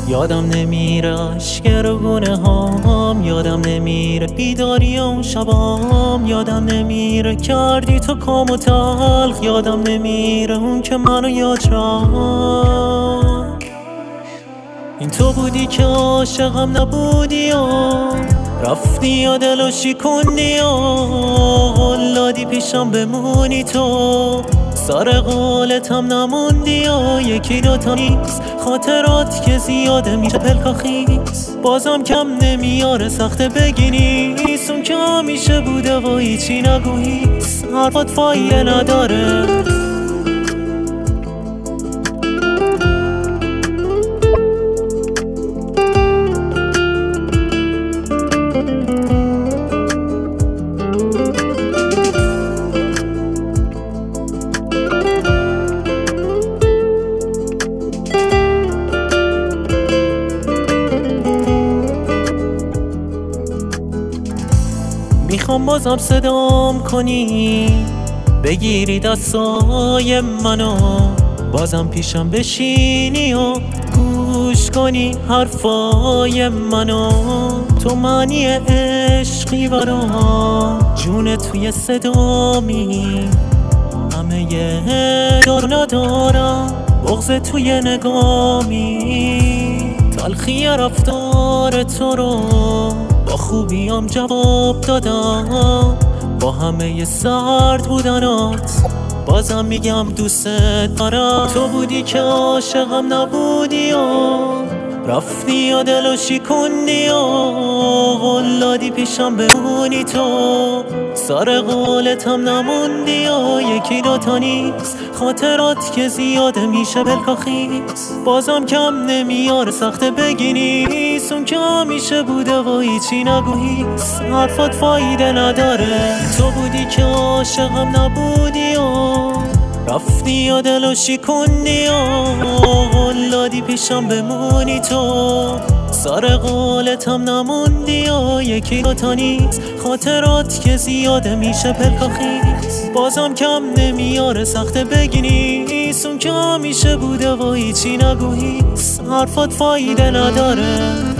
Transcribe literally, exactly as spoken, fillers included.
یادم نمیره اشک گونه هام، یادم نمیره بیداری اون شبام، یادم نمیره کردی تو کام و تلخ، یادم نمیره اون که منو یاد رفت. این تو بودی که عاشقم نبودی و رفتی یا دلو شکوندی و قول دادی پیشم بمونی تو، سر قولتم نموندی و یکی دوتا نیست خاطرات که زیاده میشه پلکا خیز، بازم کم نمیاره سخته بگی نیست اون که همیشه بوده و هیچی نگوییست، حرفات فایده نداره. میخوام بازم صدام کنی، بگیری دستای منو، بازم پیشم بشینی و گوش کنی حرفای منو. تو معنی عشقی برام، جون توی صدامی، همه دار ندارم بغض توی نگامی، تلخی رفتار تو رو با خوبیام جواب دادم، با همه سرد بودنات بازم میگم دوست دارم. تو بودی که عاشقم نبودی و رفتی یا دلو شکوندی و قول دادی پیشم بمونی تو، سر قولتم نموندی و یکی دوتا نیست خاطرات که زیاده میشه پلکا خیز، بازم کم نمیاره سخته بگی نیست اون که همیشه بوده و هیچی نگوییست، حرفات فایده نداره. تو بودی که عاشقم نبودی و رفتی یا دلو شکوندی و قول دادی پیشم بمونی تو، سر قولتم نموندی و یکی دوتا نیست خاطرات که زیاده میشه پلکا خیز، بازم کم نمیاره سخته بگی نیست اون که همیشه بوده و هیچی نگوییست، حرفات فایده نداره.